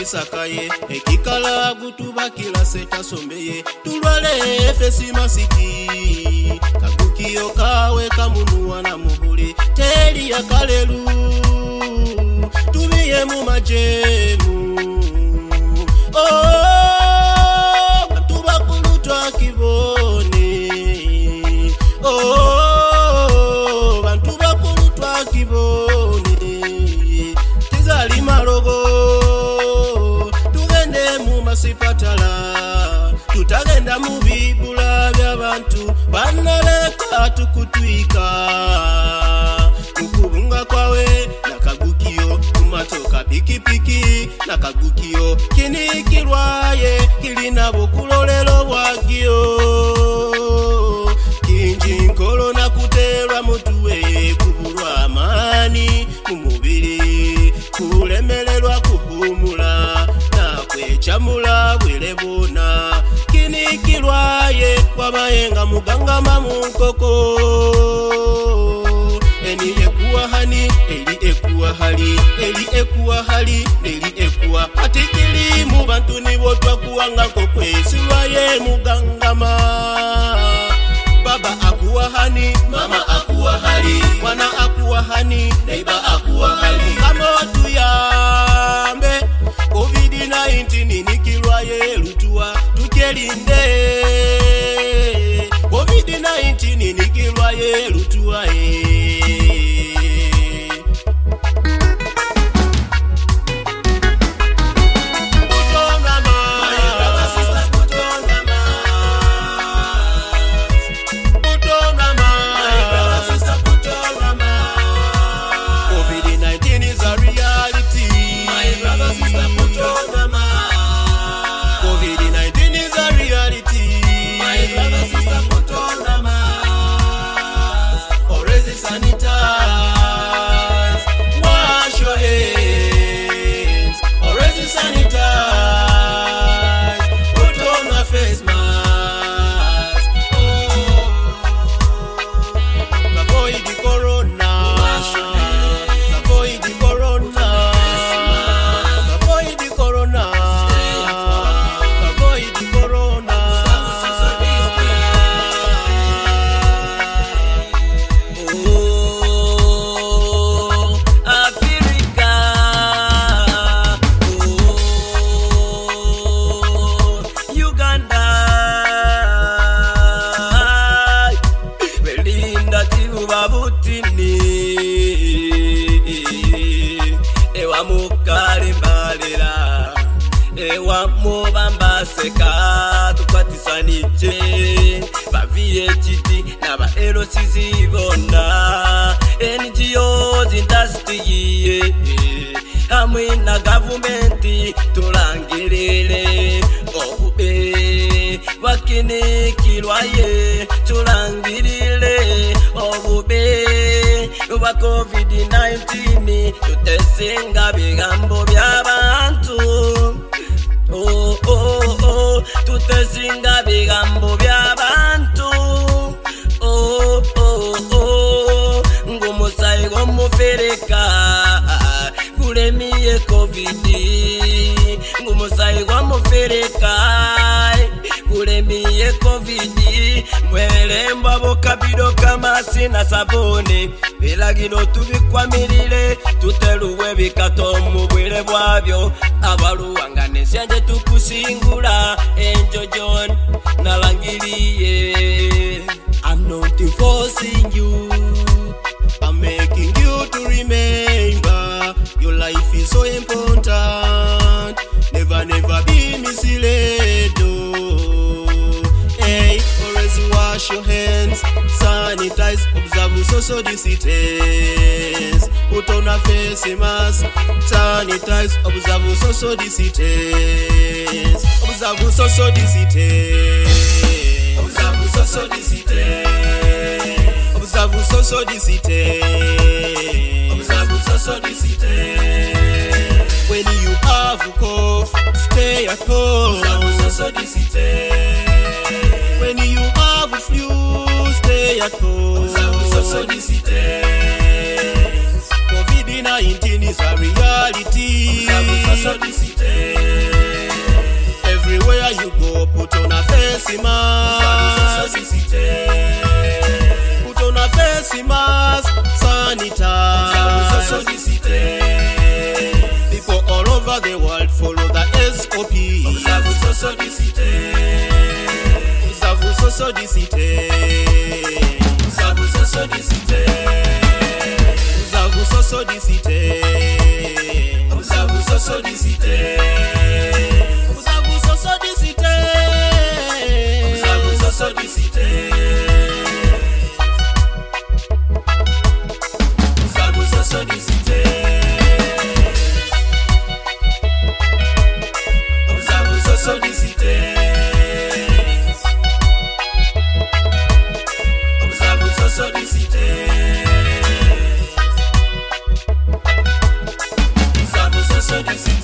sakaye ekikala gutubakila seta sombeye tulwale fesi masiki kagukiyo kawe kamunuwa na mubuli teri ya kalelu tubiye mu majemu batubakulu twakibone batubakulu twakibone tizali malogo tugende mu masipatala tutagenda mu bibula by'abantu banaleka tukutwika kukubunga kwawe nakagukiyo kumatoka pikipiki nakagukiyo kinikirwaye kilina bukulolelo bwagiyo kinji nkolo nakuterwa mutuwe kubulwa amani mumubiri kulemelelwa kuhumula nakwechamula bwile bona kinikirwaye wabayenga mugangama munkoko eni ekuwa hani eli ekuwa hali eli ekuwa hali eli ekuwa atikili mu bantu nibo twakuwanga kokwesilwaye mugangama baba akuwa hani mama akuwa hali mwana akuwa hani neiba akuwa hali amotu yambe COVID-19 nikilwaye lutua tukelinde COVID-19 nikilwaye lutua seka tukwatisanije baviye chiti na ba elosizi bona NGOs industry hamwe na government tulangirire obube bakinikirwaye tulangirire obube wa COVID-19 tutesenga bigambo by'abantu tutesinga bigambo by'abantu ngumusayi gomufereka kulemiye COVID ngumusayi gomufereka kulemiye COVID mwelemba bokabido kamasi na sabuni bilagiro tubikwamirire tuteluwe bikato mu bwire bwabyo abaluwangane syanje tukusingula enjojon nalangiriye. I'm not forcing you, I'm making you to remember your life is so important, never be misled. Hey, always wash your hands, sanitize, observe social distance, put on a face mask, sanitize, observe social distance, observe social distance, observe social distance, observe social distance, observe social distance. When you have a cough, stay at home, observe social distance. When you have a flu, stay at home, observe social distance. COVID-19 is a reality, observe Everywhere you go, put on a face mask. Put on a face mask, sanitize. People all over the world follow the SOP. Observe social distancing. Observe social distancing. Observe social distancing. Observe social distancing. Observe social distancing. Observe social distancing. Observe social distancing. Observe social distancing. Observe social distancing. Observe social distancing. Observe social distancing.